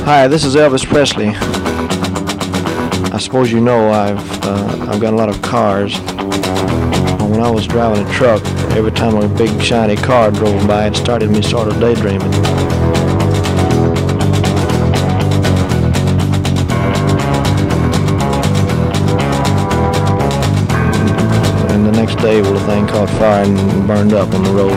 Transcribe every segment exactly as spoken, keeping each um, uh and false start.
Hi, this is Elvis Presley. I suppose you know I've uh, I've got a lot of cars. When I was driving a truck, every time a big shiny car drove by, it started me sort of daydreaming. And the next day, well, the thing caught fire and burned up on the road.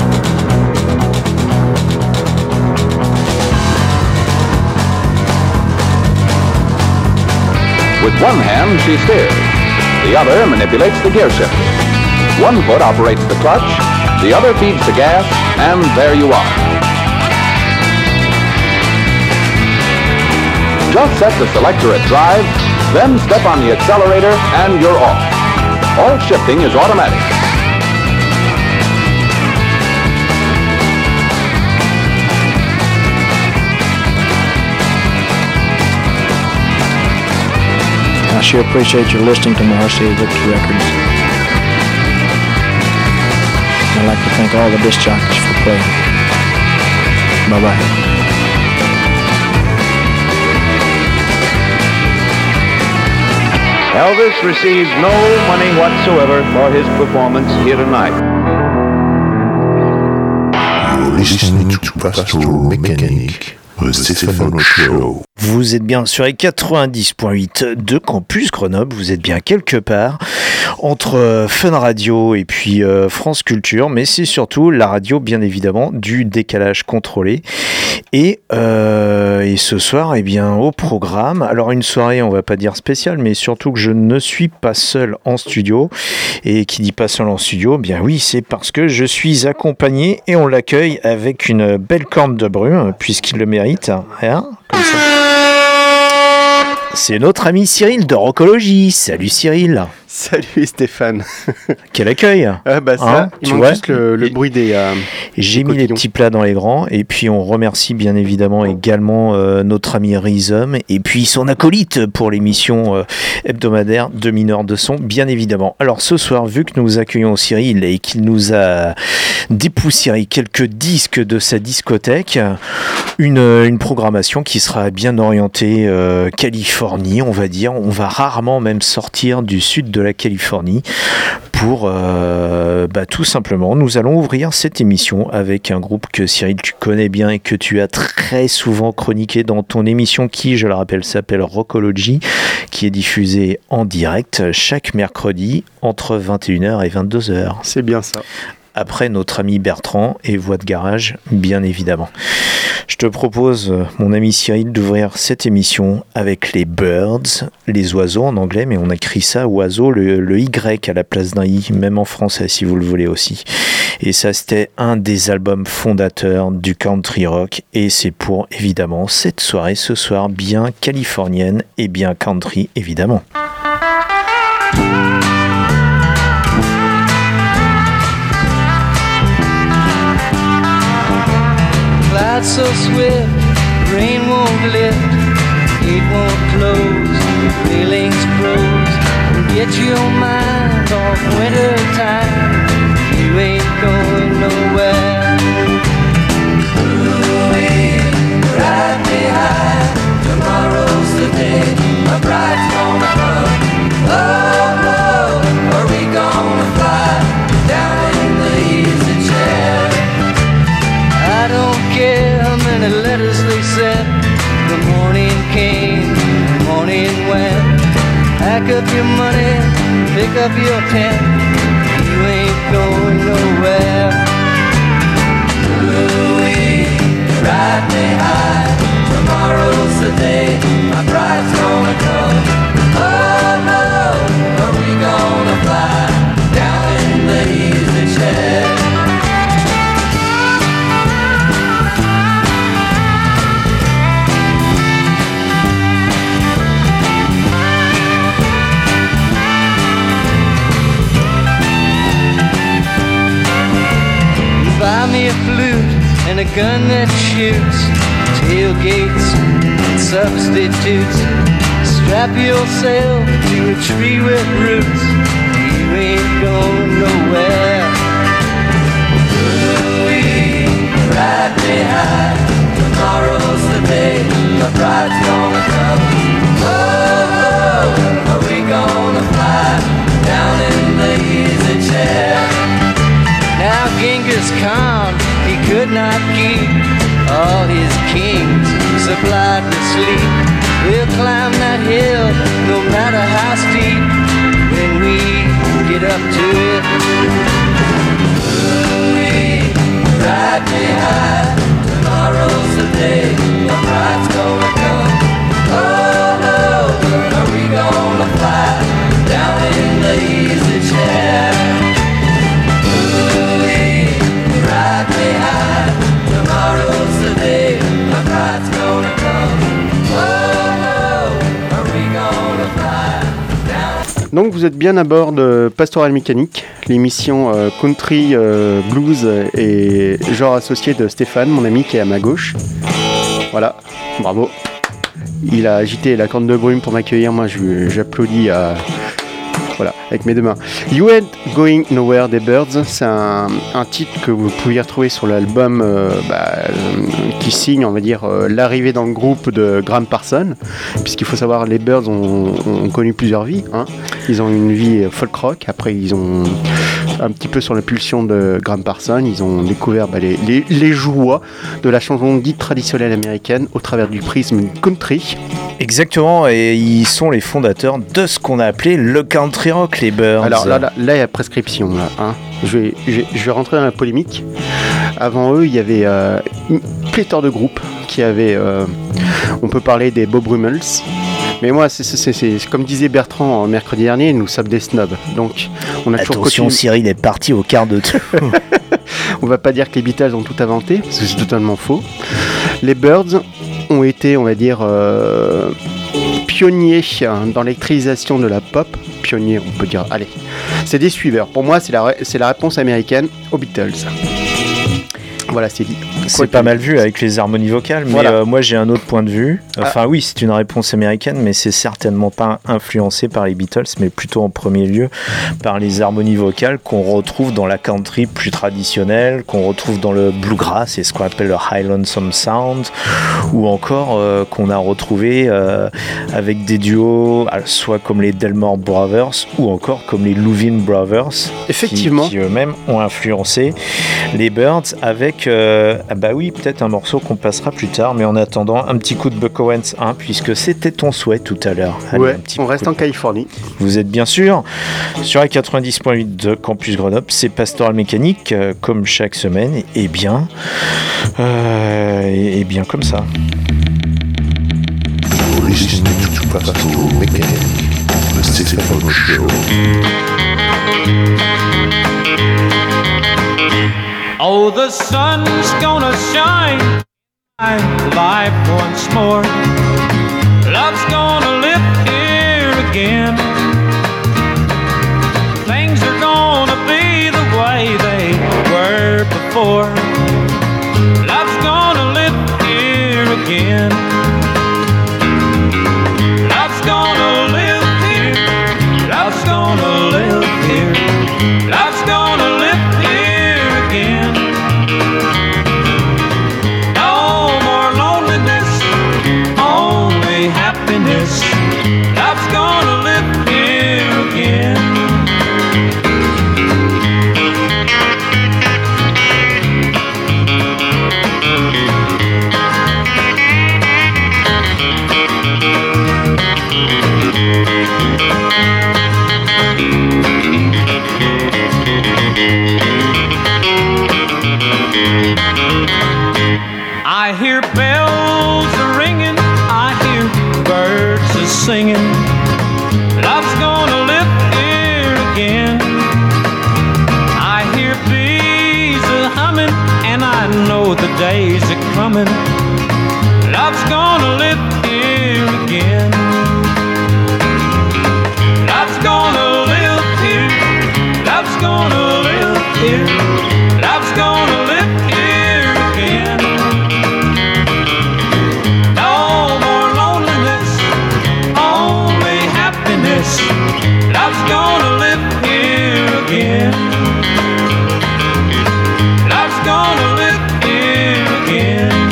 With one hand, she steers. The other manipulates the gear shift. One foot operates the clutch, the other feeds the gas, and there you are. Just set the selector at drive, then step on the accelerator, and you're off. All shifting is automatic. I sure appreciate your listening to Marcia Victor Records. I'd like to thank all the disc jockeys for playing. Bye-bye. Elvis receives no money whatsoever for his performance here tonight. You're listening to Pastoral Mechanic, the Stephen Show. Vous êtes bien sur les quatre-vingt-dix point huit de Campus Grenoble, vous êtes bien quelque part entre Fun Radio et puis euh, France Culture, mais c'est surtout la radio bien évidemment du décalage contrôlé. Et, euh, et ce soir, eh bien, au programme, alors une soirée, on va pas dire spéciale, mais surtout que je ne suis pas seul en studio. Et qui dit pas seul en studio, eh bien oui, c'est parce que je suis accompagné et on l'accueille avec une belle corne de brume, puisqu'il le mérite, hein, comme ça. C'est notre ami Cyril de Rockologie. Salut Cyril. Salut Stéphane. Quel accueil. Ah bah ça, hein, il tu manque vois, juste le, le bruit des euh, J'ai des mis les petits plats dans les grands. Et puis on remercie bien évidemment également euh, notre ami Rhizome. Et puis son acolyte pour l'émission euh, hebdomadaire de Mineurs de Son, bien évidemment. Alors ce soir, vu que nous accueillons Cyril et qu'il nous a dépoussiéré quelques disques de sa discothèque, une, une programmation qui sera bien orientée euh, Californie, on va dire. On va rarement même sortir du sud de la Californie pour euh, bah, tout simplement nous allons ouvrir cette émission avec un groupe que Cyril tu connais bien et que tu as très souvent chroniqué dans ton émission qui, je le rappelle, s'appelle Rockology, qui est diffusée en direct chaque mercredi entre vingt et une heures et vingt-deux heures. C'est bien ça. Après notre ami Bertrand et Voix de Garage, bien évidemment. Je te propose, mon ami Cyril, d'ouvrir cette émission avec les Birds, les oiseaux en anglais, mais on a écrit ça, oiseau, le, le Y à la place d'un I, même en français si vous le voulez aussi. Et ça, c'était un des albums fondateurs du country rock, et c'est pour, évidemment, cette soirée, ce soir, bien californienne et bien country, évidemment. Clouds so swift, rain won't lift, gate won't close, feelings froze. Get your mind off winter time, you ain't going nowhere. Ooh-wee, ride me high, tomorrow's the day, my bride's gonna come. Oh no, are we gonna fly down in the easy chair? I don't care how many letters they sent. The morning came, the morning went. Pack up your money, pick up your tent. You ain't going nowhere. Ooh-wee, ride me high. Tomorrow's the day, my bride's gonna come. Oh no, are we gonna fly down in the easy chair? Buy me a flute and a gun that shoots, tailgates and substitutes. Strap yourself to a tree with roots, you ain't going nowhere. Ooh-wee, ride me high, tomorrow's the day, my bride his calm he could not keep. All his kings supplied with sleep. We'll climb that hill no matter how steep. When we get up to it, ooh-wee, ride me high. Tomorrow's the day the bride's gonna come. Oh no, are we gonna fly down in the easy chair? Ooh-wee, ride me high. Tomorrow's the day the bride's gonna come. Oh no, are we gonna fly down. Donc vous êtes bien à bord de Pastoral Mécanique, l'émission euh, country, euh, blues et genre associé de Stéphane, mon ami qui est à ma gauche. Voilà, bravo. Il a agité la corne de brume pour m'accueillir, moi je, j'applaudis à... Voilà, avec mes deux mains. You Ain't Going Nowhere des Birds, c'est un, un titre que vous pouvez retrouver sur l'album euh, bah, euh, qui signe, on va dire, euh, l'arrivée dans le groupe de Graham Parsons, puisqu'il faut savoir, les Birds ont, ont connu plusieurs vies. Hein. Ils ont une vie folk rock, après ils ont un petit peu sur l'impulsion de Graham Parsons, ils ont découvert bah, les, les, les joies de la chanson dite traditionnelle américaine au travers du prisme du country. Exactement, et ils sont les fondateurs de ce qu'on a appelé le country rock, les Birds. Alors là, là, là il y a prescription. Là, hein. je, vais, je, vais, je vais rentrer dans la polémique. Avant eux, il y avait euh, une pléthore de groupes qui avaient... Euh, on peut parler des Bob Brummels. Mais moi, c'est, c'est, c'est, c'est comme disait Bertrand mercredi dernier, nous sommes des snobs. Donc, on a Attention, toujours continué... Cyril est parti au quart de tour. On va pas dire que les Beatles ont tout inventé, parce que c'est totalement faux. Les Birds ont été, on va dire, euh, pionniers dans l'électrisation de la pop. Pionniers, on peut dire. Allez, c'est des suiveurs. Pour moi, c'est la, c'est la réponse américaine aux Beatles. Voilà, c'est dit. C'est pas mal vu avec les harmonies vocales, mais voilà. euh, moi j'ai un autre point de vue. Enfin ah. oui, c'est une réponse américaine, mais c'est certainement pas influencé par les Beatles, mais plutôt en premier lieu par les harmonies vocales qu'on retrouve dans la country plus traditionnelle, qu'on retrouve dans le bluegrass et ce qu'on appelle le High Lonesome Sound, ou encore euh, qu'on a retrouvé euh, avec des duos, soit comme les Delmore Brothers, ou encore comme les Louvin Brothers, effectivement, qui, qui eux-mêmes ont influencé les Birds avec Euh, ah bah oui, peut-être un morceau qu'on passera plus tard, mais en attendant, un petit coup de Buck Owens, hein, puisque c'était ton souhait tout à l'heure. Allez, ouais, un petit on reste de... en Californie. Vous êtes bien sûr sur la quatre-vingt-dix point huit de Campus Grenoble, c'est Pastoral Mécanique, euh, comme chaque semaine, et bien, euh, et, et bien comme ça. You're listening to Pastoral Mécanique, the Stéphane Show. Oh, the sun's gonna shine life once more. Love's gonna live here again. Things are gonna be the way they were before. Love's gonna live here again. Love's gonna live here. Love's gonna live here. Love's gonna live here again. No more loneliness, only happiness. Love's gonna live here again. I hear bells a ringing, I hear birds a singing. Love's gonna live here again. I hear bees a humming, and I know the days are coming. Love's gonna live here again. Love's gonna live here. Love's gonna live here. Love's gonna live here again. Love's gonna live here again. Love's gonna live here again.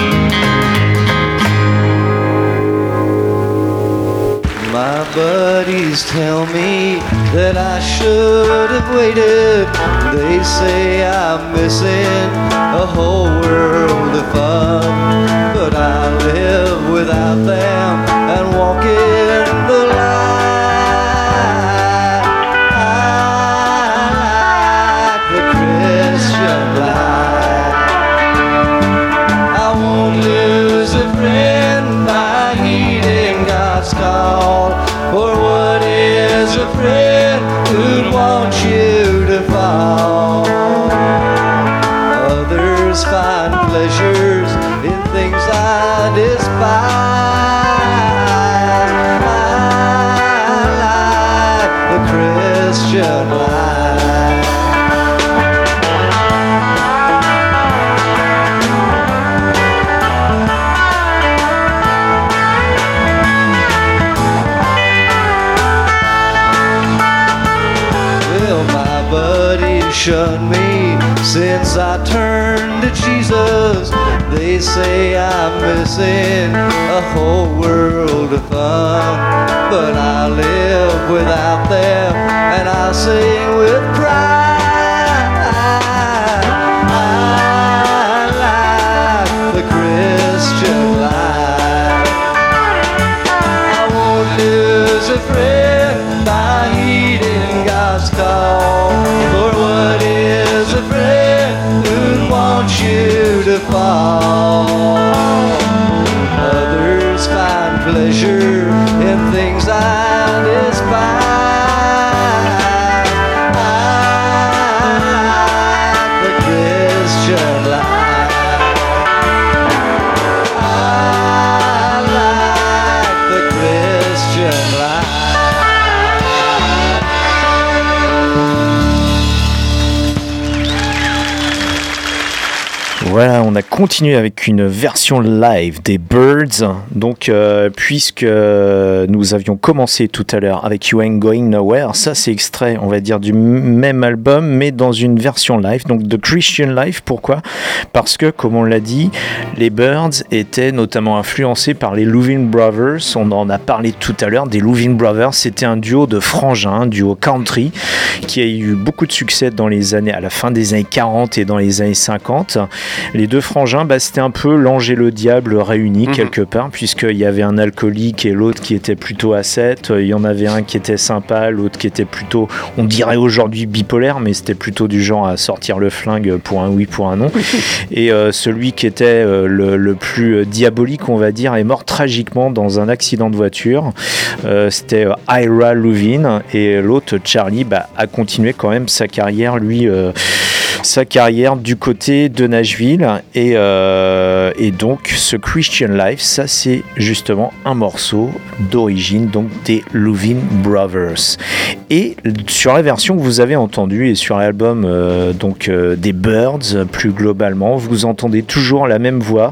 My buddies tell me that I should have waited. They say I'm missing a whole world of fun, but I live without them and walk in the light. I like the Christian life. I won't lose a friend by heeding God's call. For what is a friend who'd want you to fall? Others find pleasures in things I despise. I like the Christian life. Well, my buddies shun me since I turned to Jesus. They say I'm missing a whole world of fun, but I live without them and I sing with pride. I like the Christian life. I won't lose a friend by heeding God's call. For what is a friend who wants you to fall? Others find pleasure in things I despise. I like the Christian life. I like the Christian life. Voilà, on a continué avec une version live des Byrds. Donc, euh, puisque nous avions commencé tout à l'heure avec You Ain't Going Nowhere, ça c'est extrait, on va dire, du même album, mais dans une version live, donc de Christian Life. Pourquoi ? Parce que, comme on l'a dit, les Byrds étaient notamment influencés par les Louvin Brothers. On en a parlé tout à l'heure des Louvin Brothers. C'était un duo de frangins, un duo country, qui a eu beaucoup de succès dans les années, à la fin des années quarante et dans les années cinquante. Les deux frangins, bah, c'était un peu l'ange et le diable réunis, mmh. quelque part, puisqu'il y avait un alcoolique et l'autre qui était plutôt ascète. Il y en avait un qui était sympa, l'autre qui était plutôt, on dirait aujourd'hui bipolaire, mais c'était plutôt du genre à sortir le flingue pour un oui, pour un non. Et euh, celui qui était euh, le, le plus diabolique, on va dire, est mort tragiquement dans un accident de voiture. Euh, c'était euh, Ira Louvin, et l'autre, Charlie, bah, a continué quand même sa carrière, lui... Euh, sa carrière du côté de Nashville et, euh, et donc ce Christian Life, ça c'est justement un morceau d'origine donc des Louvin Brothers. Et sur la version que vous avez entendue et sur l'album euh, donc euh, des Byrds plus globalement, vous entendez toujours la même voix,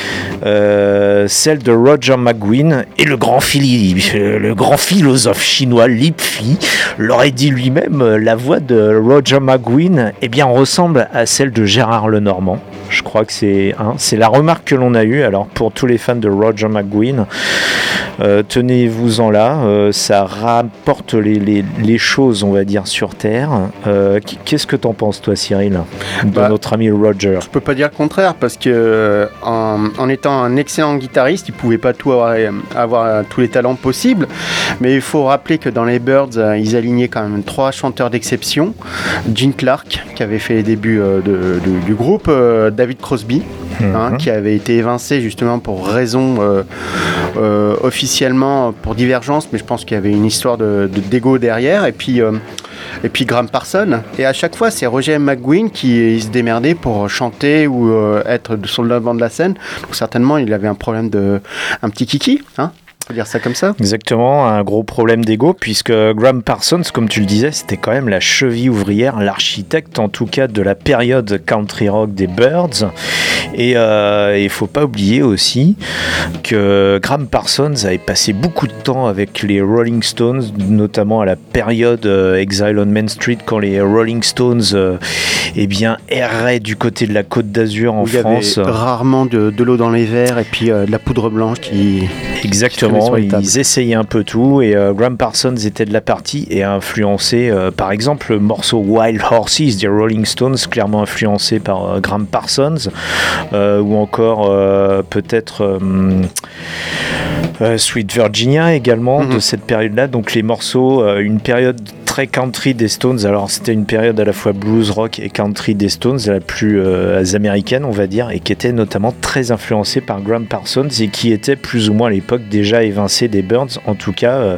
euh, celle de Roger McGuinn, et le grand, phili- le grand philosophe chinois Lipfi l'aurait dit lui-même, la voix de Roger McGuinn eh bien ressemble à celle de Gérard Lenormand. Je crois que c'est hein, c'est la remarque que l'on a eue. Alors pour tous les fans de Roger McGuinn, euh, tenez-vous-en là, euh, ça rapporte les, les, les choses, on va dire, sur Terre. Euh, qu'est-ce que t'en penses, toi, Cyril, de bah, notre ami Roger ? Je peux pas dire le contraire, parce que en, en étant un excellent guitariste, il pouvait pas tout avoir, avoir tous les talents possibles, mais il faut rappeler que dans les Byrds, ils alignaient quand même trois chanteurs d'exception. Gene Clark, qui avait fait les débuts euh, de, de, du groupe, euh, David Crosby, mm-hmm. hein, qui avait été évincé justement pour raison euh, euh, officiellement pour divergence, mais je pense qu'il y avait une histoire de, de d'ego derrière, et puis euh, et puis Graham Parsons, et à chaque fois c'est Roger McGuinn qui se démerdait pour chanter ou euh, être sur le devant de la scène. Donc certainement il avait un problème de un petit kiki, hein. On peut dire ça comme ça. Exactement, un gros problème d'ego, puisque Graham Parsons, comme tu le disais, c'était quand même la cheville ouvrière, l'architecte en tout cas de la période country rock des Byrds. Et il euh, ne faut pas oublier aussi que Graham Parsons avait passé beaucoup de temps avec les Rolling Stones, notamment à la période euh, Exile on Main Street, quand les Rolling Stones euh, eh bien, erraient du côté de la Côte d'Azur en Où il y France. avait rarement de, de l'eau dans les verres et puis euh, de la poudre blanche qui... Exactement, sur les tables. ils essayaient un peu tout et euh, Graham Parsons était de la partie et a influencé, euh, par exemple, le morceau Wild Horses des Rolling Stones, clairement influencé par euh, Graham Parsons, euh, ou encore euh, peut-être euh, euh, Sweet Virginia également, mm-hmm. de cette période-là. Donc les morceaux, euh, une période très country des Stones. Alors c'était une période à la fois blues, rock et country des Stones, la plus euh, américaine on va dire, et qui était notamment très influencée par Graham Parsons et qui était plus ou moins à l'époque déjà évincé des Byrds, en tout cas euh,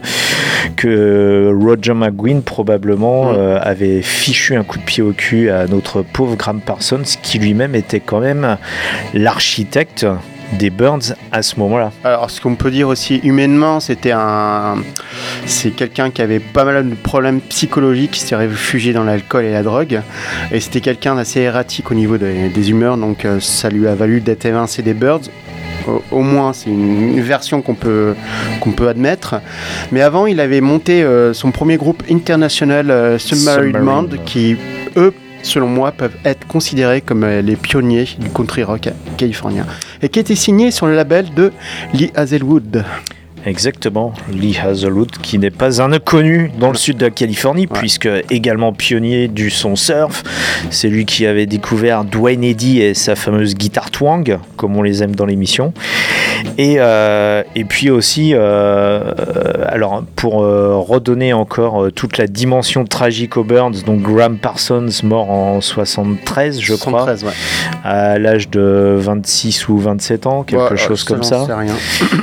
que Roger McGuinn probablement mmh. euh, avait fichu un coup de pied au cul à notre pauvre Graham Parsons, qui lui-même était quand même l'architecte des Byrds à ce moment-là. Alors, ce qu'on peut dire aussi humainement, c'était un, c'est quelqu'un qui avait pas mal de problèmes psychologiques, qui s'est réfugié dans l'alcool et la drogue, et c'était quelqu'un d'assez erratique au niveau des, des humeurs, donc euh, ça lui a valu d'être évincé des Byrds. Au, au moins, c'est une, une version qu'on peut qu'on peut admettre. Mais avant, il avait monté euh, son premier groupe international, euh, Submarine Band, qui eux, selon moi, peuvent être considérés comme euh, les pionniers du country rock californien, et qui était signé sur le label de Lee Hazelwood. Exactement, Lee Hazelwood, qui n'est pas un inconnu dans le sud de la Californie, ouais. puisque également pionnier du son surf. C'est lui qui avait découvert Dwayne Eddy et sa fameuse guitare twang, comme on les aime dans l'émission. Et, euh, et puis aussi, euh, alors pour euh, redonner encore euh, toute la dimension tragique aux Byrds, donc Graham Parsons, mort en soixante-treize, je soixante-treize, crois, ouais. à l'âge de vingt-six ou vingt-sept ans, quelque ouais, chose comme ça. C'est rien.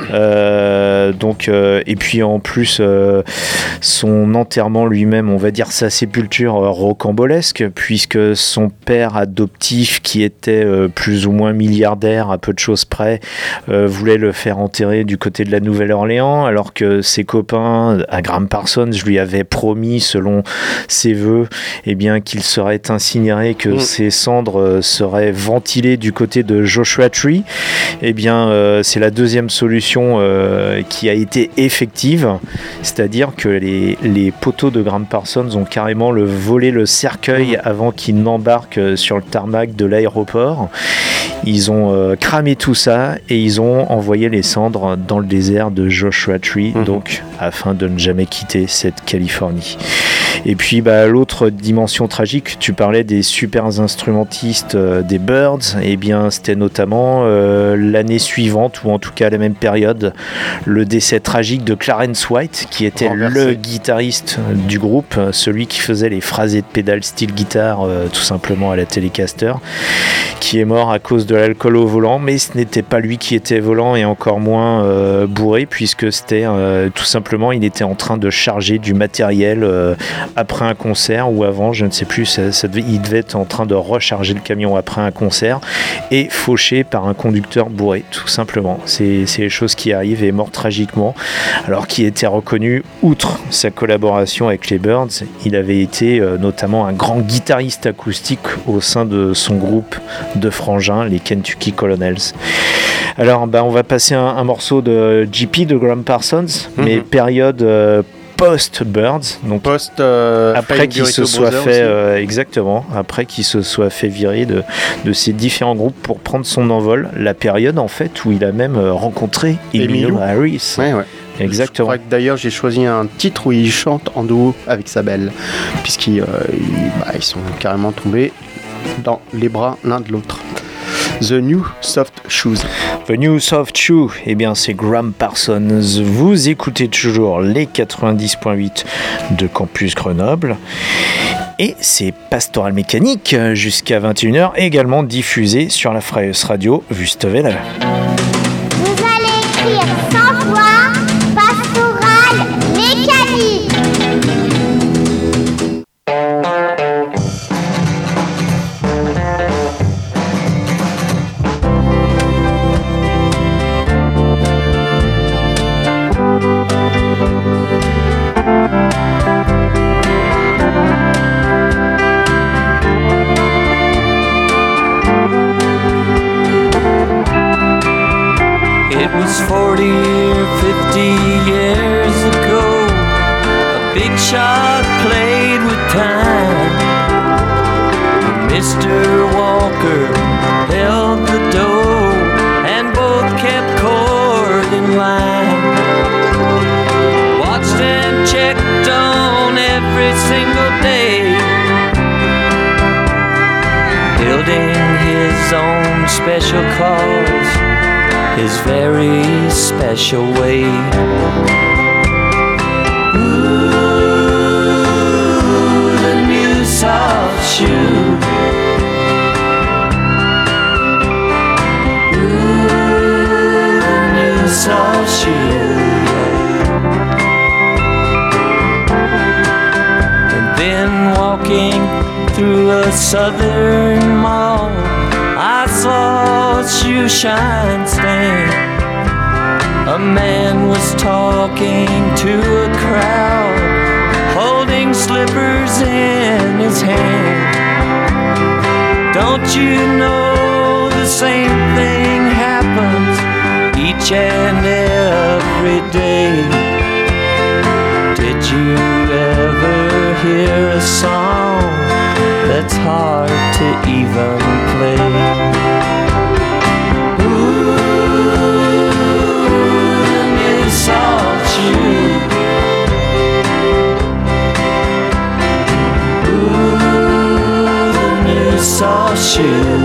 Euh, donc, euh, et puis en plus, euh, son enterrement lui-même, on va dire sa sépulture euh, rocambolesque, puisque son père adoptif, qui était euh, plus ou moins milliardaire à peu de choses près, euh, voulait le faire enterrer du côté de la Nouvelle-Orléans, alors que ses copains, à Graham Parsons, lui avaient promis, selon ses vœux, eh bien, qu'il serait incinéré, que mmh. ses cendres euh, seraient ventilées du côté de Joshua Tree. Eh bien, euh, c'est la deuxième solution euh, qui a été effective, c'est-à-dire que les, les poteaux de Graham Parsons ont carrément le volé le cercueil avant qu'il n'embarque sur le tarmac de l'aéroport. Ils ont euh, cramé tout ça et ils ont envoyé les cendres dans le désert de Joshua Tree, mmh. donc afin de ne jamais quitter cette Californie. Et puis bah, l'autre dimension tragique, tu parlais des super instrumentistes euh, des Byrds, et eh bien c'était notamment euh, l'année suivante, ou en tout cas à la même période, le décès tragique de Clarence White, qui était Renversé. le guitariste du groupe, celui qui faisait les phrasés de pédale style guitare euh, tout simplement à la Telecaster, qui est mort à cause de l'alcool au volant. Mais ce n'était pas lui qui était volant, et encore moins euh, bourré, puisque c'était euh, tout simplement, il était en train de charger du matériel euh, après un concert, ou avant, je ne sais plus, ça, ça devait, il devait être en train de recharger le camion après un concert, et fauché par un conducteur bourré, tout simplement. C'est, c'est les choses qui arrivent, et est mort tragiquement, alors qu'il était reconnu, outre sa collaboration avec les Byrds, il avait été euh, notamment un grand guitariste acoustique au sein de son groupe de frangins, les Kentucky Colonels. Alors, bah, on va passer un, un morceau de G P de Graham Parsons, mm-hmm. mais période euh, post-Byrds, donc post euh, après qu'il se soit fait euh, exactement, après qu'il se soit fait virer de, de ces différents groupes pour prendre son envol, la période en fait où il a même euh, rencontré Emmylou Harris. Ouais, ouais. Exactement. Je crois que d'ailleurs j'ai choisi un titre où il chante en duo avec sa belle, puisqu'ils euh, ils, bah, ils sont carrément tombés dans les bras l'un de l'autre. The New Soft Shoes. The New Soft Shoe, eh bien c'est Graham Parsons. Vous écoutez toujours les quatre-vingt-dix point huit de Campus Grenoble. Et c'est Pastoral Mécanique jusqu'à vingt et une heures, également diffusé sur la Freies Radio Wüstewelle. Vous allez écrire sans voix Pastoral Mécanique. forty or fifty years ago, a big shot played with time. Mister Walker held the door, and both kept court in line. Watched and checked on every single day, building his own special cause, his very special way. Ooh, the new soft shoe. Ooh, the new soft shoe. And then walking through a southern mall, I saw a shoe shine stand. A man was talking to a crowd, holding slippers in his hand. Don't you know the same thing happens each and every day? Did you ever hear a song that's hard to even play? Ooh, the new soft shoe. Ooh, the new soft shoe.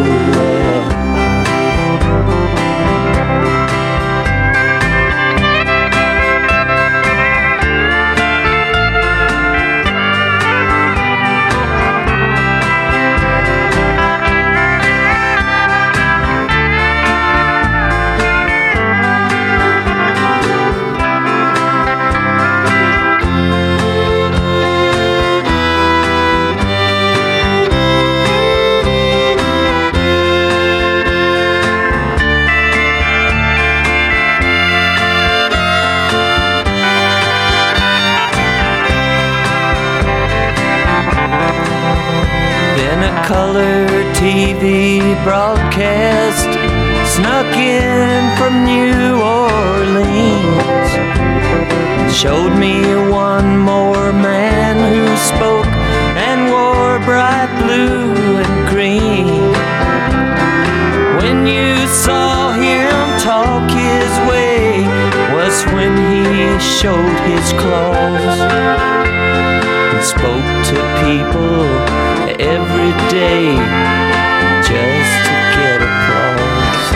Color T V broadcast snuck in from New Orleans, showed me one more man who spoke and wore bright blue and green. When you saw him talk his way was when he showed his claws and spoke to people every day just to get applause.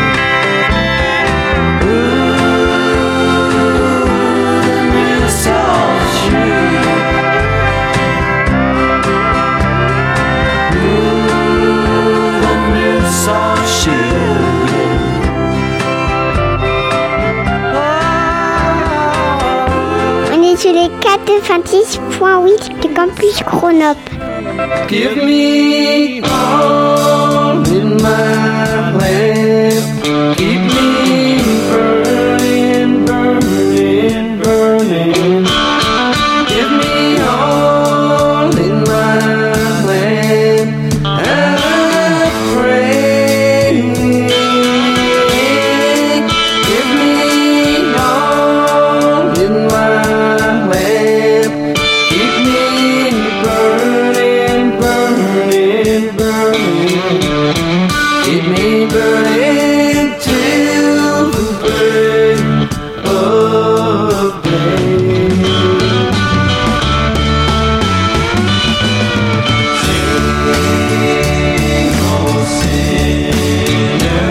Ooh, the new soft shoe. Ooh, the new soft shoe. On est sur les quatre-vingt-six point huit de Campus Grenoble. Give me all in my lamp. Keep me burning, burning, burning. Give me all in my lamp. I pray. Give me all in my lamp. Keep me burning, burning, burning. Keep me burning till the break of day. Sing, oh sinner,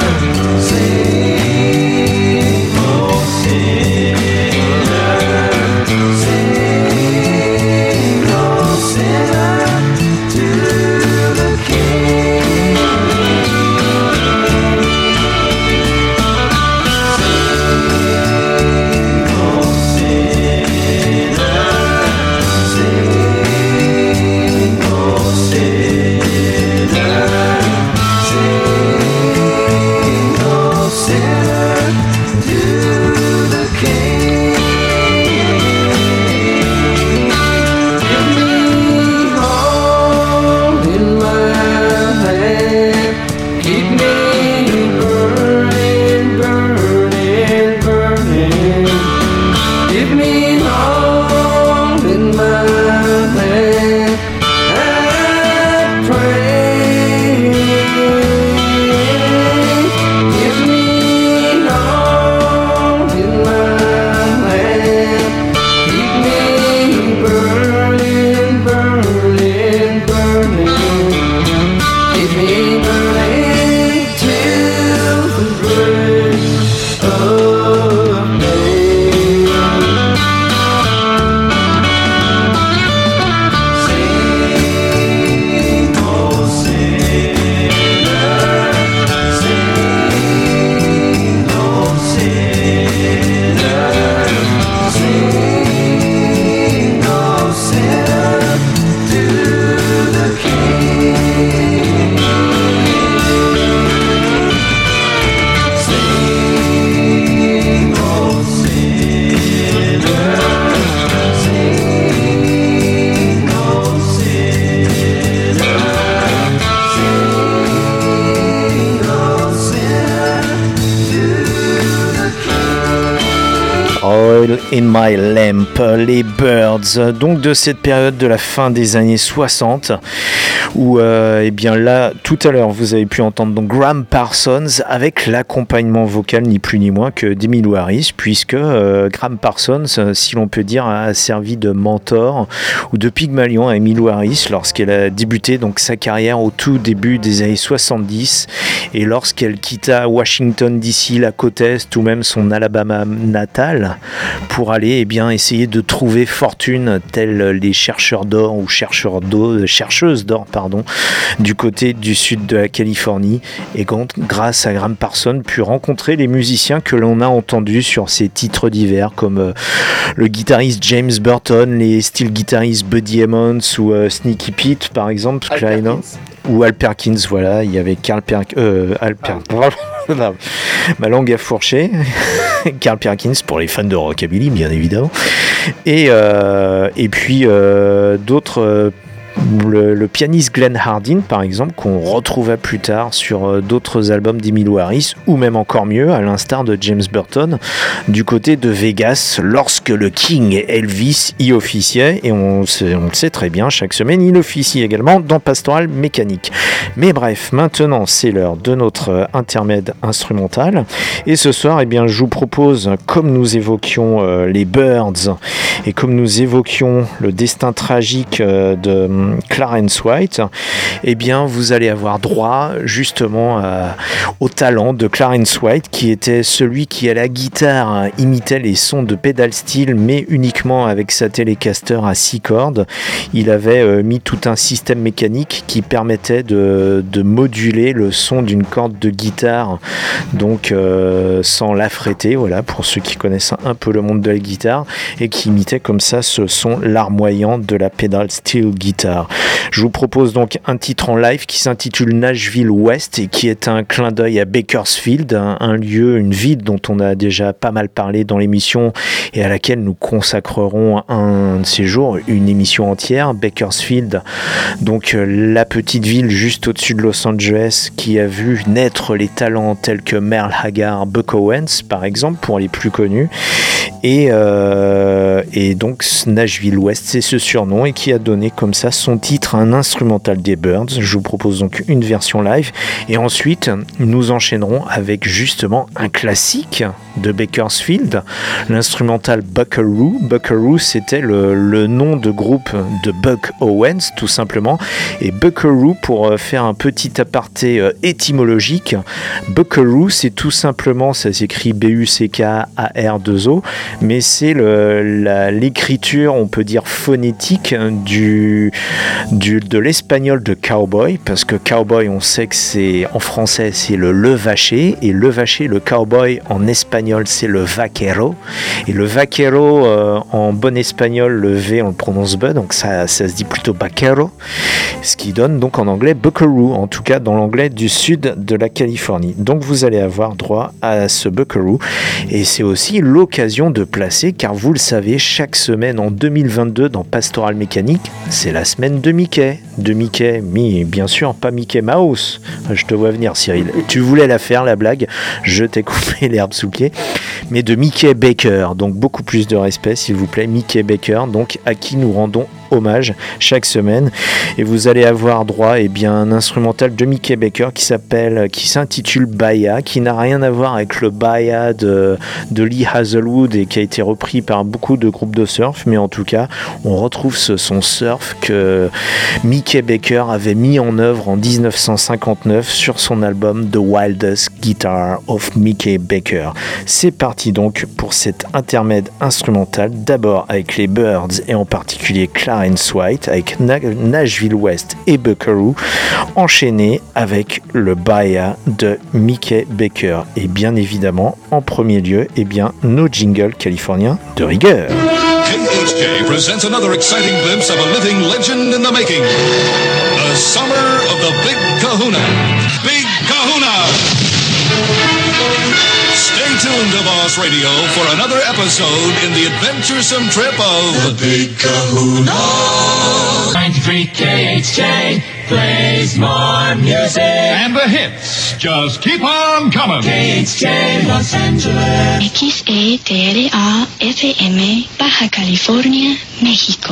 sing, oh sinner, sing, oh sinner, to the King. Sing, oh sinner, sing, oh sinner, sing, oh sinner, to the King. Give me all in my hand. Keep me burning, burning, burning. Give me all in my hand. I pray. Oil in My Lamp, les Byrds, donc de cette période de la fin des années soixante, où, euh, eh bien là, tout à l'heure, vous avez pu entendre donc Graham Parsons avec l'accompagnement vocal, ni plus ni moins que d'Emmylou Harris, puisque euh, Graham Parsons, si l'on peut dire, a servi de mentor ou de Pygmalion à Emmylou Harris lorsqu'elle a débuté donc sa carrière au tout début des années soixante-dix, et lorsqu'elle quitta Washington D C, la côte Est, ou même son Alabama natal, pour aller eh bien, essayer de trouver fortune, tels les chercheurs d'or ou chercheurs d'eau, chercheuses d'or pardon, du côté du sud de la Californie, et quand, grâce à Graham Parsons, pu rencontrer les musiciens que l'on a entendus sur ces titres divers, comme euh, le guitariste James Burton, les style guitaristes Buddy Emmons ou euh, Sneaky Pete par exemple, Kleiner, ou Al Perkins, voilà, il y avait Carl Perkins, euh, Al Perkins, ah. ma langue a fourché, Carl Perkins pour les fans de rockabilly bien évidemment, et, euh, et puis euh, d'autres euh, Le, le pianiste Glenn Hardin par exemple, qu'on retrouva plus tard sur euh, d'autres albums d'Emmylou Harris, ou même encore mieux, à l'instar de James Burton, du côté de Vegas, lorsque le King Elvis y officiait, et on, sait, on le sait très bien, chaque semaine il officie également dans Pastoral Mécanique. Mais bref, maintenant c'est l'heure de notre euh, intermède instrumental, et ce soir, eh bien, je vous propose, comme nous évoquions euh, les Byrds, et comme nous évoquions le destin tragique euh, de Clarence White, eh bien vous allez avoir droit justement euh, au talent de Clarence White, qui était celui qui à la guitare hein, imitait les sons de pedal steel, mais uniquement avec sa Telecaster à six cordes. Il avait euh, mis tout un système mécanique qui permettait de, de moduler le son d'une corde de guitare, donc euh, sans l'affréter, voilà, pour ceux qui connaissent un peu le monde de la guitare, et qui imitait comme ça ce son larmoyant de la pedal steel guitare. Je vous propose donc un titre en live qui s'intitule Nashville West, et qui est un clin d'œil à Bakersfield, un, un lieu, une ville dont on a déjà pas mal parlé dans l'émission et à laquelle nous consacrerons un de ces jours une émission entière. Bakersfield, donc la petite ville juste au-dessus de Los Angeles, qui a vu naître les talents tels que Merle Haggard, Buck Owens par exemple, pour les plus connus, et, euh, et donc Nashville West, c'est ce surnom, et qui a donné comme ça son titre à un instrumental des Byrds. Je vous propose donc une version live, et ensuite nous enchaînerons avec justement un classique de Bakersfield, l'instrumental Buckaroo. Buckaroo, c'était le, le nom de groupe de Buck Owens tout simplement, et Buckaroo, pour faire un petit aparté euh, étymologique, Buckaroo c'est tout simplement, ça s'écrit B U C K A R deux O, mais c'est le, la, l'écriture, on peut dire phonétique du, du, de l'espagnol de cowboy, parce que cowboy, on sait que c'est en français c'est le levaché, et levaché, le cowboy en espagnol c'est le vaquero, et le vaquero euh, en bon espagnol, le V on le prononce B, donc ça, ça se dit plutôt vaquero, ce qui donne donc en anglais buckaroo, en tout cas dans l'anglais du sud de la Californie. Donc vous allez avoir droit à ce buckaroo, et c'est aussi l'occasion de placer, car vous le savez, chaque semaine en deux mille vingt-deux dans Pastoral Mécanique, c'est la semaine de Mickey. De Mickey, mais bien sûr pas Mickey Mouse. Je te vois venir, Cyril. Tu voulais la faire, la blague. Je t'ai coupé l'herbe sous le pied. Mais de Mickey Baker. Donc beaucoup plus de respect, s'il vous plaît. Mickey Baker, donc à qui nous rendons hommage chaque semaine, et vous allez avoir droit eh bien, à un instrumental de Mickey Baker qui s'appelle, qui s'intitule Bahia, qui n'a rien à voir avec le Bahia de, de Lee Hazelwood, et qui a été repris par beaucoup de groupes de surf, mais en tout cas on retrouve ce son surf que Mickey Baker avait mis en œuvre en dix-neuf cent cinquante-neuf sur son album The Wildest Guitar of Mickey Baker. C'est parti donc pour cet intermède instrumental, d'abord avec les Byrds, et en particulier Clarence White avec Nashville West et Buckaroo, enchaîné avec le Bahia de Mickey Baker, et bien évidemment en premier lieu eh bien, nos jingles californiens de rigueur. K H K presents another exciting glimpse of a living legend in the making. The summer of the Big Kahuna. Big Kahuna! Stay tuned tuned to Boss Radio for another episode in the adventuresome trip of The Big Kahuna. ninety-three K H J plays more music. And the hits just keep on coming. K H J Los Angeles. X E T L A F M, Baja California, México.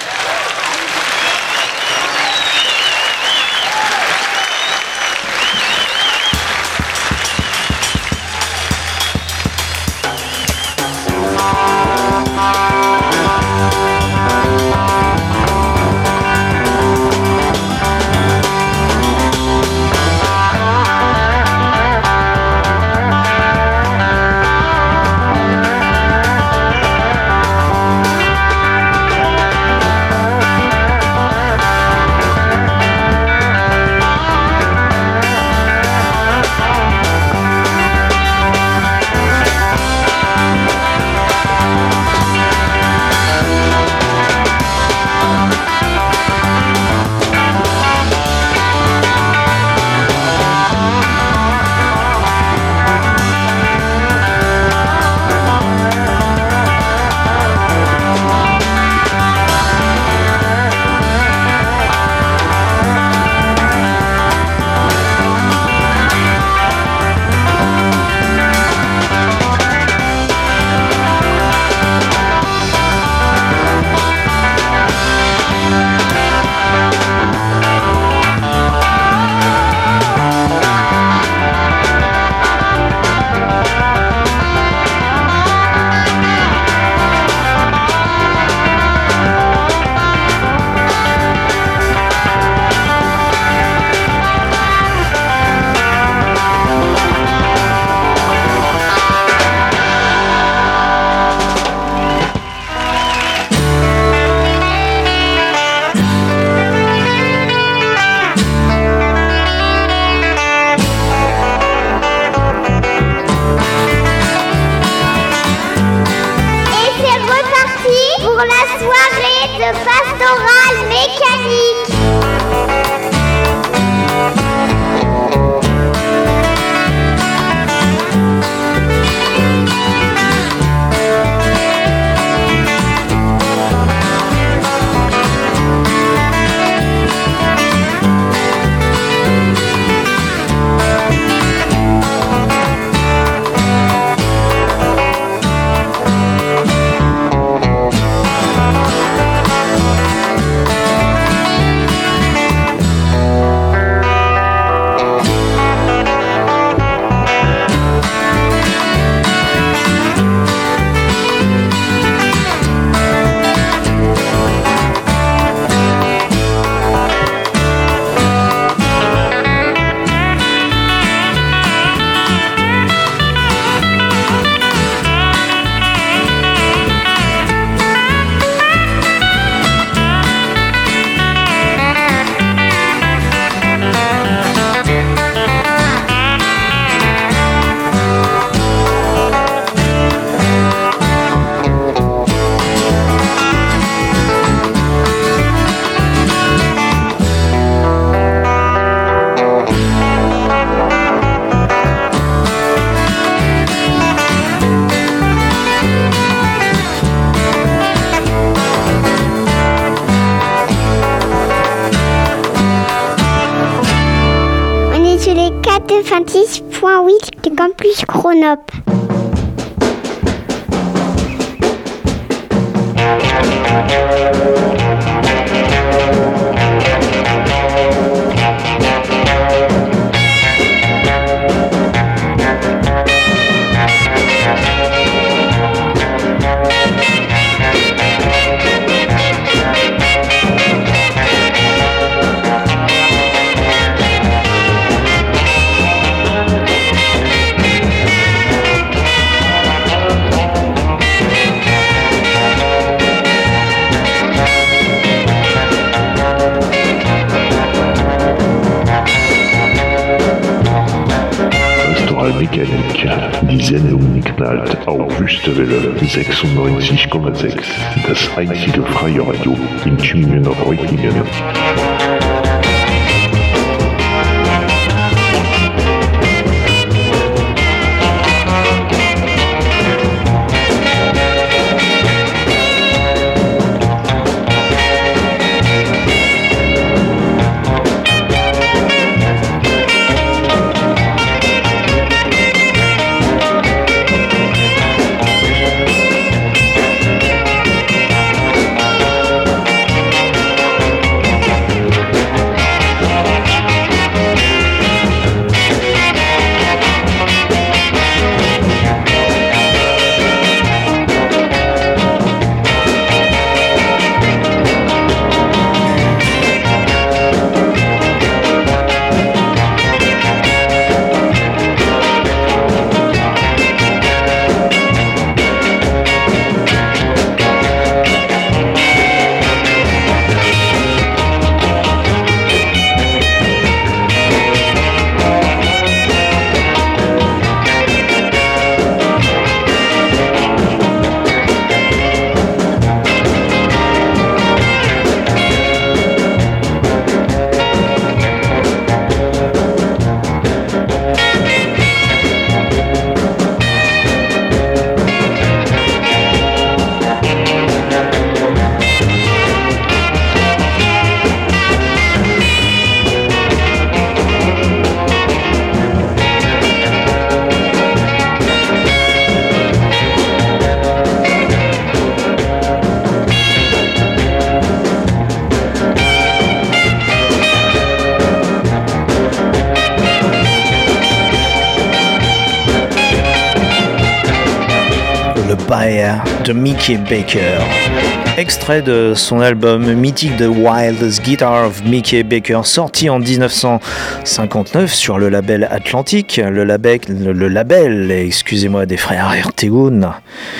quatre-vingt-dix point huit de Campus Grenoble. Mechanik, die Sendung knallt auf Wüstewelle sechsundneunzig Komma sechs, das einzige freie Radio in Tübingen und Reutlingen. le Bayer de Mickey Baker. Extrait de son album Mythic The Wildest Guitar of Mickey Baker, sorti en dix-neuf cent cinquante-neuf sur le label Atlantic, le label, le, le label excusez-moi, des frères Ertegun.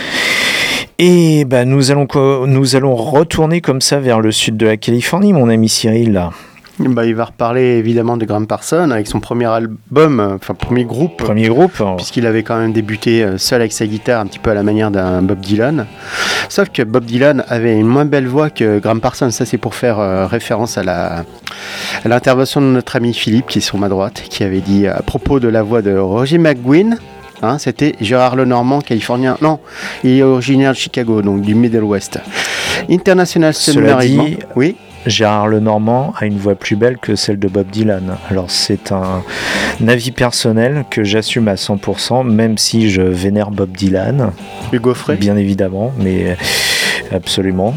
Et ben, nous, allons, nous allons retourner comme ça vers le sud de la Californie, mon ami Cyril. Bah, il va reparler évidemment de Graham Parsons avec son premier album, euh, enfin premier groupe. Premier groupe. Puisqu'il avait quand même débuté euh, seul avec sa guitare, un petit peu à la manière d'un Bob Dylan. Sauf que Bob Dylan avait une moins belle voix que Graham Parsons. Ça, c'est pour faire euh, référence à, la, à l'intervention de notre ami Philippe, qui est sur ma droite, qui avait dit à propos de la voix de Roger McGuinn. Hein, c'était Gérard Lenormand, californien. Non, il est originaire de Chicago, donc du Middle West. International Submarine. Dit, oui. Gérard Lenormand a une voix plus belle que celle de Bob Dylan. Alors c'est un, un avis personnel que j'assume à cent pour cent, même si je vénère Bob Dylan. Hugo Frey. Bien évidemment, mais absolument.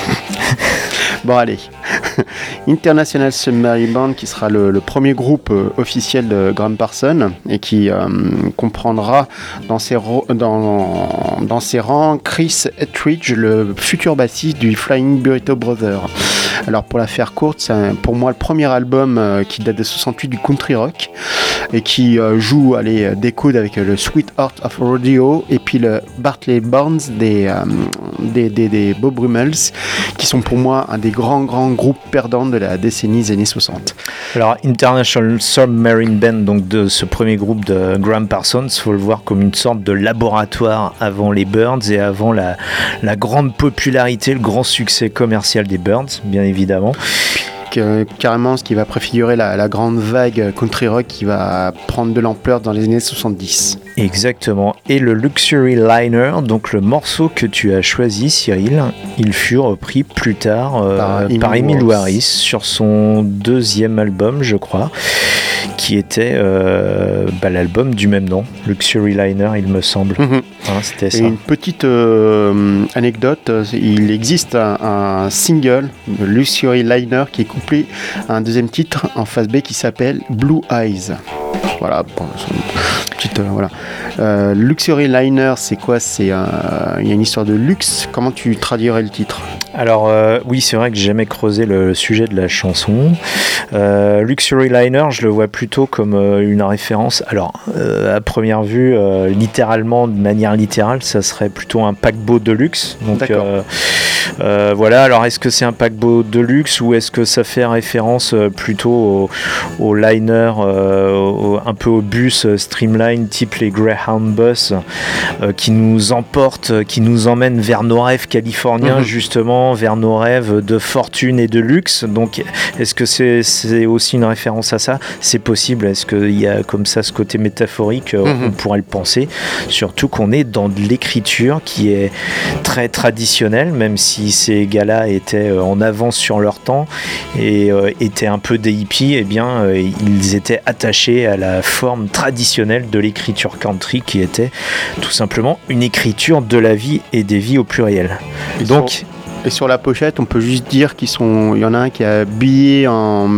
Bon allez, International Submarine Band, qui sera le, le premier groupe euh, officiel de Graham Parsons et qui euh, comprendra dans ses, ro- dans, dans ses rangs Chris Ettridge, le futur bassiste du Flying Burrito Brothers. Alors pour la faire courte, c'est un, pour moi le premier album euh, qui date de soixante-huit du country rock et qui euh, joue allez, des coudes avec le Sweet Heart of Rodeo et puis le Bartley Barnes des, euh, des, des, des Bob Brummels, qui sont pour moi un des grands grands groupes perdants de la décennie des années soixante. Alors International Submarine Band, donc de ce premier groupe de Graham Parsons, faut le voir comme une sorte de laboratoire avant les Byrds et avant la, la grande popularité, le grand succès commercial des Byrds, bien évidemment. Que, carrément ce qui va préfigurer la, la grande vague country rock qui va prendre de l'ampleur dans les années soixante-dix. Exactement. Et le Luxury Liner, donc le morceau que tu as choisi, Cyril, il fut repris plus tard euh, par Emmylou Harris sur son deuxième album, je crois, qui était euh, bah, l'album du même nom, Luxury Liner, il me semble. Mmh. Hein, c'était ça. Et une petite euh, anecdote, il existe un, un single, le Luxury Liner, qui est couplé à un deuxième titre en face B qui s'appelle Blue Eyes. Voilà, bon, petite, euh, voilà. Euh, Luxury Liner, c'est quoi? C'est euh, il y a une histoire de luxe. Comment tu traduirais le titre? Alors euh, oui, c'est vrai que j'ai jamais creusé le sujet de la chanson. Euh, Luxury Liner, je le vois plutôt comme euh, une référence. Alors euh, à première vue, euh, littéralement, de manière littérale, ça serait plutôt un paquebot de luxe. Donc D'accord. Euh, euh, voilà. Alors est-ce que c'est un paquebot de luxe ou est-ce que ça fait référence euh, plutôt au, au liner, euh, au, un peu au bus euh, streamline type les Greyhound Bus euh, qui nous emportent, qui nous emmènent vers nos rêves californiens, mmh. justement, vers nos rêves de fortune et de luxe. Donc est-ce que c'est, c'est aussi une référence à ça? C'est possible. Est-ce qu'il y a comme ça ce côté métaphorique? mmh. On pourrait le penser, surtout qu'on est dans de l'écriture qui est très traditionnelle, même si ces gars-là étaient en avance sur leur temps et euh, étaient un peu des hippies, eh bien euh, ils étaient attachés à la forme traditionnelle de l'écriture country qui était tout simplement une écriture de la vie et des vies au pluriel. Et Donc sur, et sur la pochette, on peut juste dire qu'ils sont, il y en a un qui est habillé en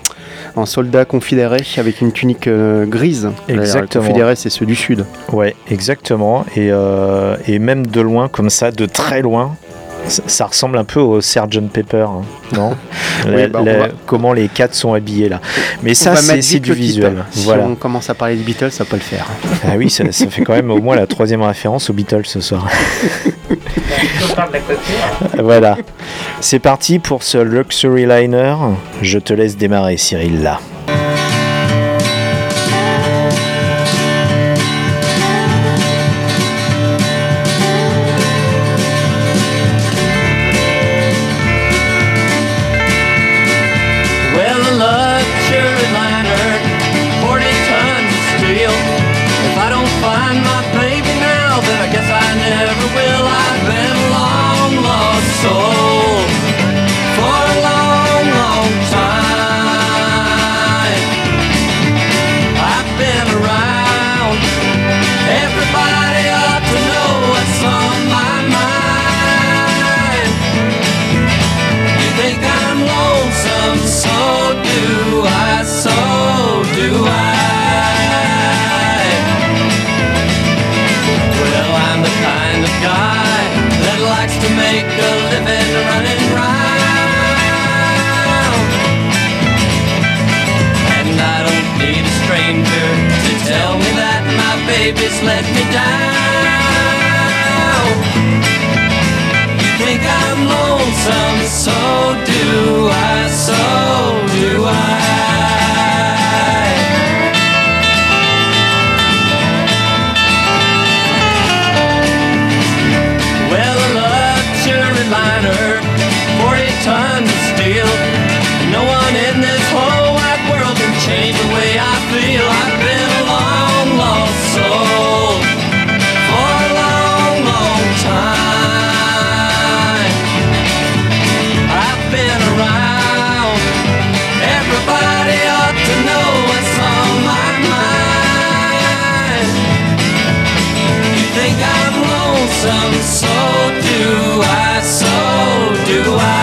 en soldat confédéré avec une tunique euh, grise. Exactement. Les confédérés, c'est ceux du sud. Ouais, exactement. Et, euh, et même de loin, comme ça, de très loin, ça, ça ressemble un peu au sergeant Pepper, hein, non? la, oui, bah, la, va... Comment les quatre sont habillés là. Mais ça, c'est, c'est du visuel. Si voilà. on commence à parler des Beatles, ça peut le faire. Ah oui, ça, ça fait quand même au moins la troisième référence aux Beatles ce soir. Voilà. C'est parti pour ce Luxury Liner. Je te laisse démarrer, Cyril, là. Soul for a long, long time. guy that likes to make a living running round. And I don't need a stranger to tell me that my baby's let me down. You think I'm lonesome, so do I, so do I. Well, a luxury liner, forty tons of steel. No one in this whole wide world can change the way I feel. I've been a long lost soul for a long, long time. I've been around. Everybody ought to know what's on my mind. You think I'm lonesome, so do I, so do I.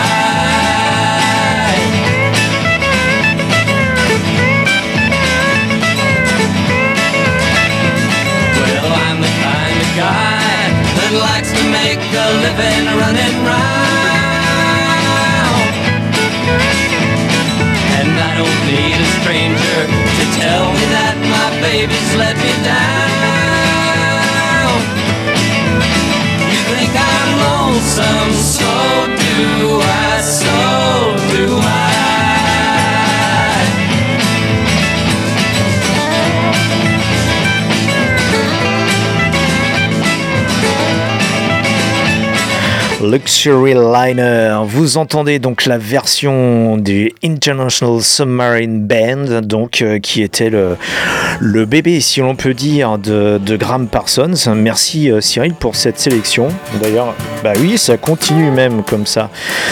Well, I'm the kind of guy that likes to make a living running round. And I don't need a stranger to tell me that my baby's let me down. You think I'm lonesome, so do I, so do I. Luxury Liner, vous entendez donc la version du International Submarine Band, donc euh, qui était le, le bébé, si l'on peut dire, de, de Graham Parsons. Merci euh, Cyril pour cette sélection. D'ailleurs, bah oui, ça continue même comme ça.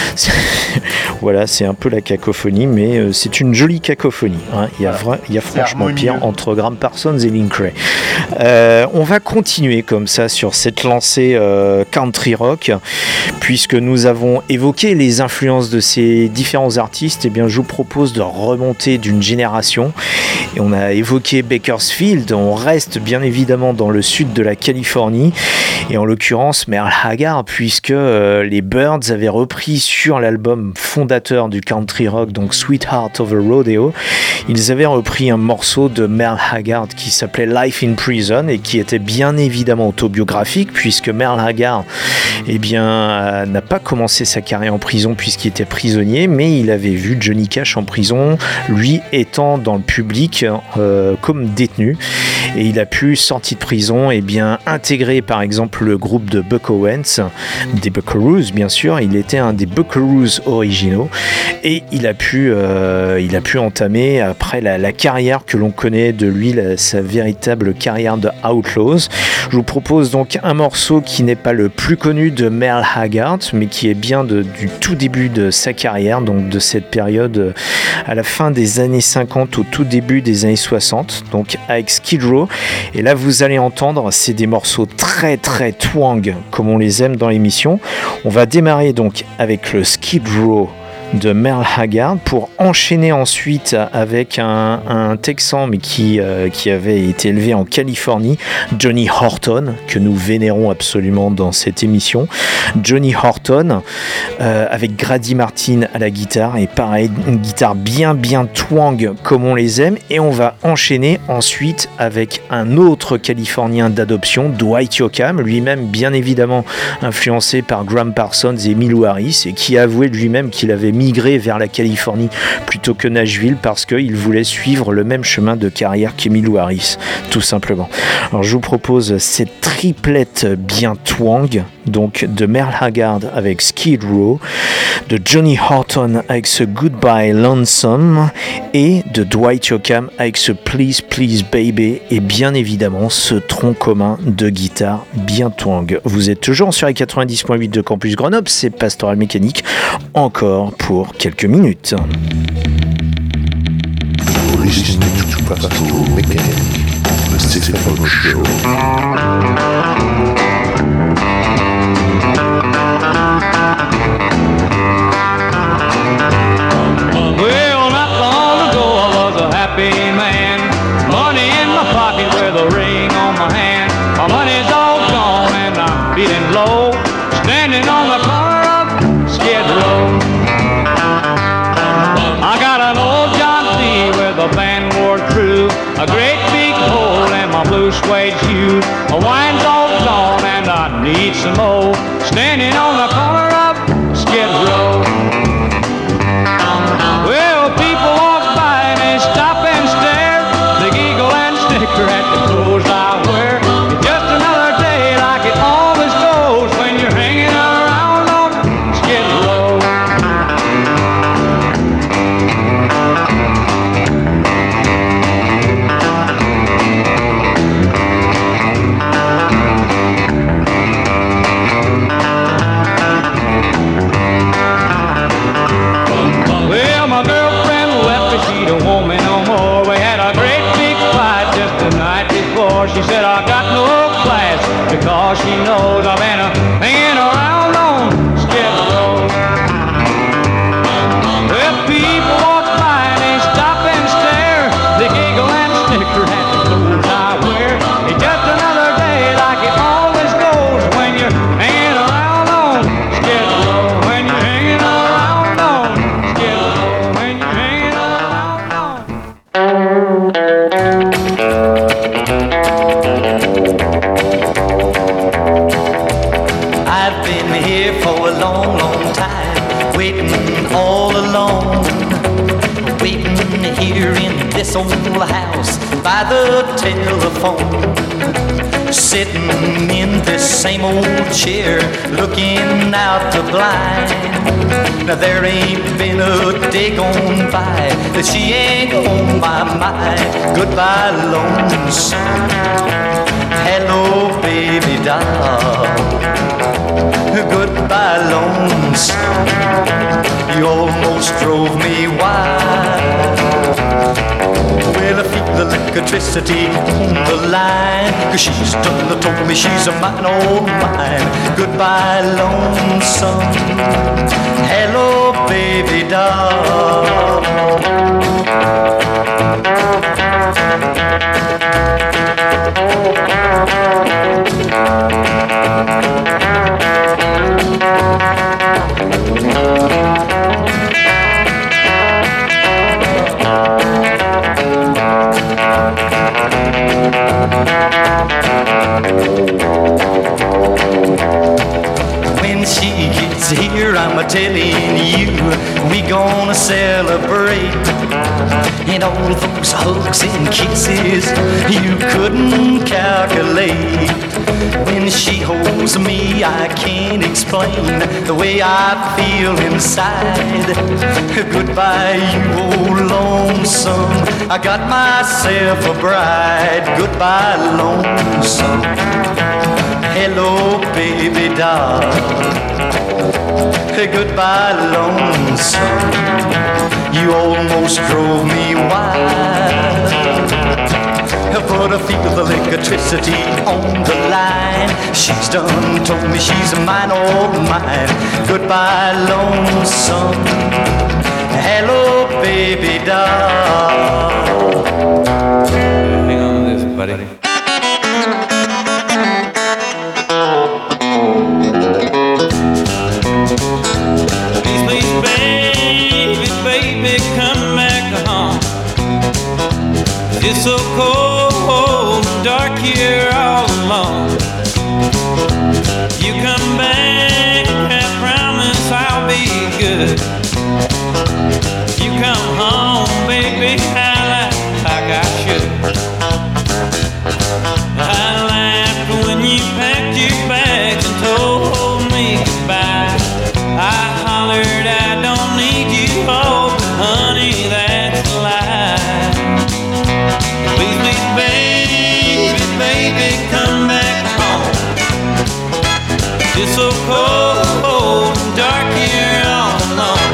Voilà, c'est un peu la cacophonie, mais euh, c'est une jolie cacophonie. Hein. Il y a, vra- il y a franchement pire entre Graham Parsons et Link Wray. Euh, on va continuer comme ça sur cette lancée euh, country rock. Puisque nous avons évoqué les influences de ces différents artistes, eh bien je vous propose de remonter d'une génération. Et on a évoqué Bakersfield, on reste bien évidemment dans le sud de la Californie, et en l'occurrence Merle Haggard, puisque euh, les Byrds avaient repris sur l'album fondateur du country rock, donc Sweetheart of a Rodeo, ils avaient repris un morceau de Merle Haggard qui s'appelait Life in Prison et qui était bien évidemment autobiographique, puisque Merle Haggard, eh bien, euh, n'a pas commencé sa carrière en prison puisqu'il était prisonnier, mais il avait vu Johnny Cash en prison, lui étant dans le public euh, comme détenu, et il a pu, sorti de prison, eh bien, intégrer par exemple le groupe de Buck Owens, des Buckaroos bien sûr, il était un des Buckaroos originaux, et il a pu, euh, il a pu entamer après la, la carrière que l'on connaît de lui, la, sa véritable carrière de Outlaws. Je vous propose donc un morceau qui n'est pas le plus connu de Merle Haggard, mais qui est bien de, du tout début de sa carrière, donc de cette période à la fin des années cinquante, au tout début des années soixante, donc avec Skid Row. Et là, vous allez entendre, c'est des morceaux très très twang, comme on les aime dans l'émission. On va démarrer donc avec le Skid Row de Merle Haggard pour enchaîner ensuite avec un, un Texan mais qui, euh, qui avait été élevé en Californie, Johnny Horton, que nous vénérons absolument dans cette émission. Johnny Horton euh, avec Grady Martin à la guitare, et pareil, une guitare bien bien twang comme on les aime. Et on va enchaîner ensuite avec un autre Californien d'adoption, Dwight Yoakam, lui-même bien évidemment influencé par Graham Parsons et Emmylou Harris, et qui a avoué lui-même qu'il avait migré vers la Californie plutôt que Nashville parce qu'il voulait suivre le même chemin de carrière qu'Emmylou Harris, tout simplement. Alors je vous propose cette triplette bien twang, donc de Merle Haggard avec Skid Row, de Johnny Horton avec ce Goodbye Lonesome, et de Dwight Yoakam avec ce Please Please Baby, et bien évidemment ce tronc commun de guitare bien twang. Vous êtes toujours sur les quatre-vingt-dix point huit de Campus Grenoble, c'est Pastoral Mécanique, encore pour quelques minutes. You're listening to Pastoral Mechanic, the Stephen Show. Well, not long ago I was a happy man. Money in my pocket with a ring on my hand. My money's all gone and I'm feeling low. Row, standing on the corner of Skid Row. I got an old John D with a band wore through, a great big hole in my blue suede shoe. My wine's all gone and I need some more, standing on the corner of Skid Row. Well, people walk by and they stop and stare, they giggle and snicker at the clothes I wear. It's just another day like it always goes when you're hanging around on Skid Row. Well, my girlfriend left me, she don't want me no more. We had a great big fight just the night before. She said I got no class because she knows I've been uh, hanging around on Skid Row. Well, people walk by and they stop and stare, they giggle and snicker at the clothes I wear. It's just another day like it always goes when you're hanging around on Skid Row. When you're hanging around on Skid Row. When you're hanging around on. I've been here for a long, long time, waiting all alone, waiting here in this old house by the telephone, sitting in this same old chair, looking out the blind. Now there ain't been a day gone by that she ain't on my mind. Goodbye, lonesome. Hello, baby doll. Goodbye, lonesome. You almost drove me wild. Well, I feel the electricity on the line, 'cause she's done told me she's a mine, oh mine. Goodbye, lonesome. Hello, baby doll. When she gets here, I'm a telling you, we gonna celebrate. And all those hugs and kisses you couldn't calculate. When she holds me, I can't explain the way I feel inside. Goodbye, you old lonesome. I got myself a bride. Goodbye, lonesome. Hello, baby doll. Goodbye, lonesome. You almost drove me wild. But I feel the electricity on the line. She's done told me she's mine, all mine. Goodbye, lonesome. Hello, baby doll. Hang on to this, buddy. Please, please, baby, baby, come back home. It's so cold and dark here all alone. You come back, I promise I'll be good. You come home, baby, I like, like I should. I laughed when you packed your bags and told me goodbye. I hollered, I don't need you, oh, but honey, that's a lie. Please, please, baby, baby, come back home. It's so cold and dark here all alone.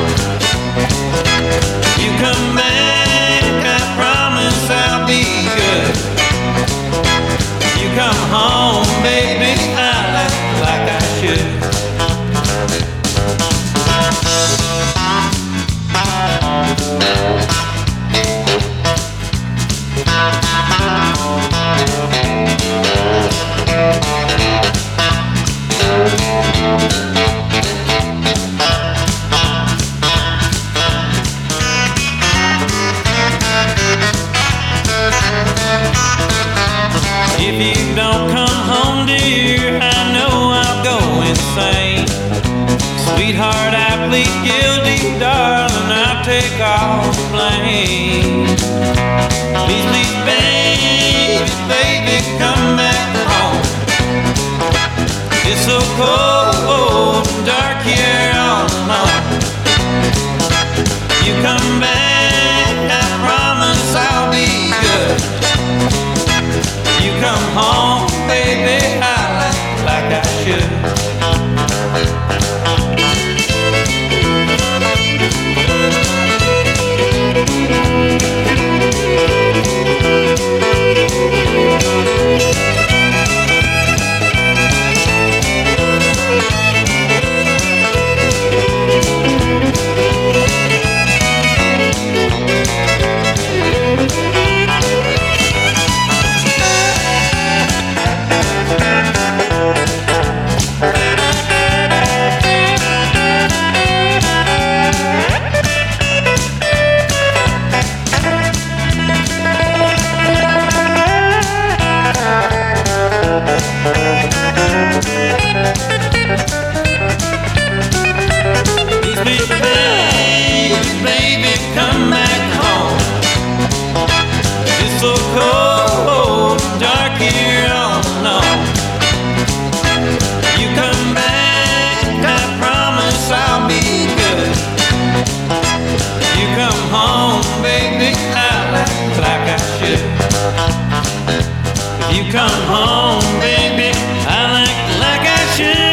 You come back, I promise I'll be good. You come home, baby, I like, like I should. Sweetheart, I plead guilty, darling, I'll take all the blame. Please, please, baby, baby, come back home. It's so cold and dark here all alone. You come back, I promise I'll be good. You come home, baby, I like, like I should. Come home, baby, I like, like I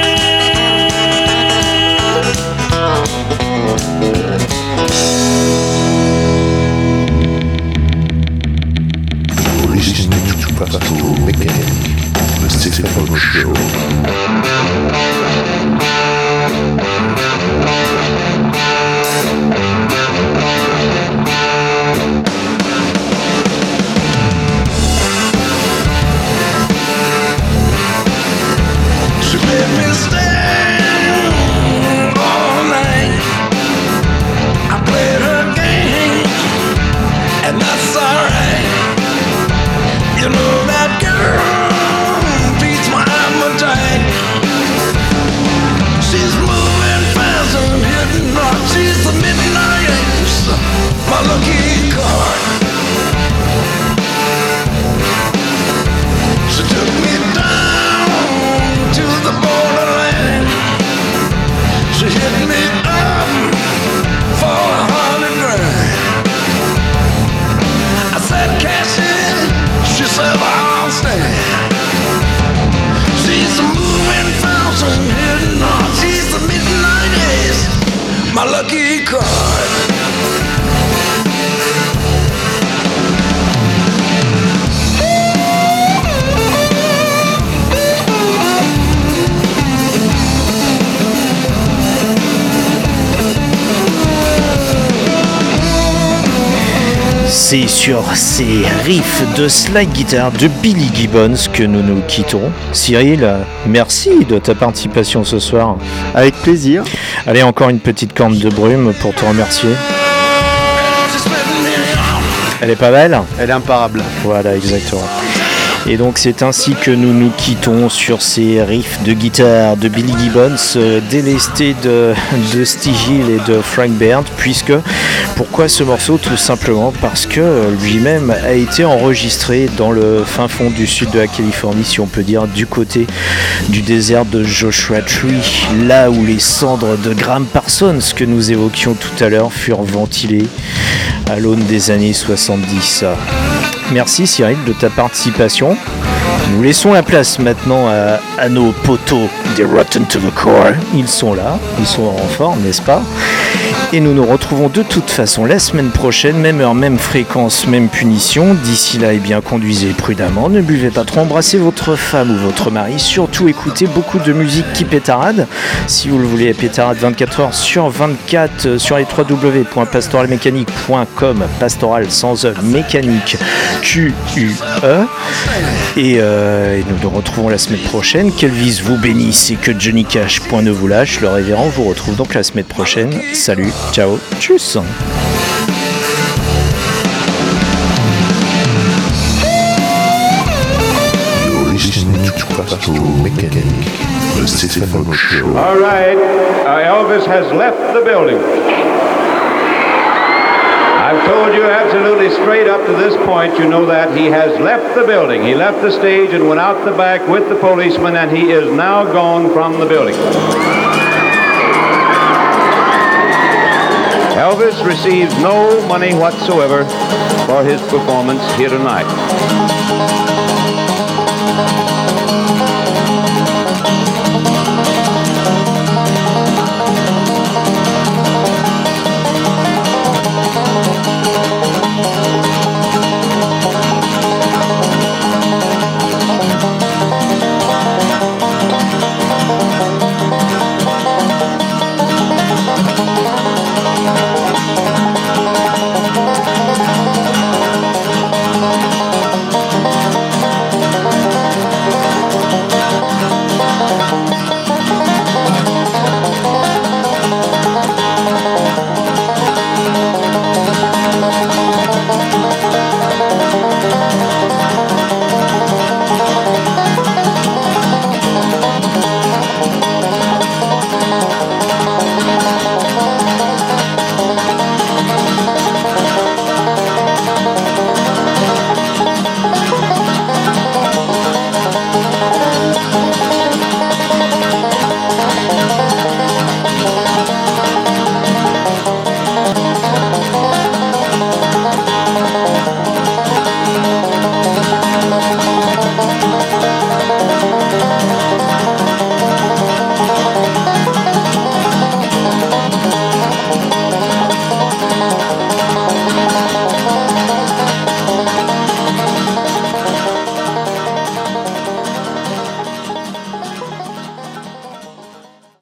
You're listening to Pastoral Mechanic, the Stefano Show. My lucky card. C'est sur ces riffs de slide guitar de Billy Gibbons que nous nous quittons. Cyril, merci de ta participation ce soir. Avec plaisir. Allez, encore une petite corne de brume pour te remercier. Elle est pas belle ? Elle est imparable. Voilà, exactement. Et donc c'est ainsi que nous nous quittons sur ces riffs de guitare de Billy Gibbons, euh, délestés de, de Steve Hill et de Frank Baird, puisque, pourquoi ce morceau ? Tout simplement parce que lui-même a été enregistré dans le fin fond du sud de la Californie, si on peut dire, du côté du désert de Joshua Tree, là où les cendres de Graham Parsons, que nous évoquions tout à l'heure, furent ventilées à l'aune des années soixante-dix. Merci Cyril de ta participation. Nous laissons la place maintenant à, à nos potos des Rotten to the Core. Ils sont là, ils sont en forme, n'est-ce pas ? Et nous nous retrouvons de toute façon la semaine prochaine, même heure, même fréquence, même punition. D'ici là, eh bien, conduisez prudemment, ne buvez pas trop, embrassez votre femme ou votre mari. Surtout écoutez beaucoup de musique qui pétarade. Si vous le voulez, pétarade vingt-quatre heures sur vingt-quatre sur les w w w point pastoral mécanique point com, pastoral sans E, mécanique Q U E. Et, euh, et nous nous retrouvons la semaine prochaine. Qu'Elvis vous bénisse et que Johnny Cash point ne vous lâche. Le révérend vous retrouve donc la semaine prochaine. Salut, ciao, tchuss. You're listening to Pastoral Mechanic. The Stephen Show. All right, uh, Elvis has left the building. I've told you absolutely straight up to this point, you know that he has left the building. He left the stage and went out the back with the policeman, and he is now gone from the building. Elvis receives no money whatsoever for his performance here tonight.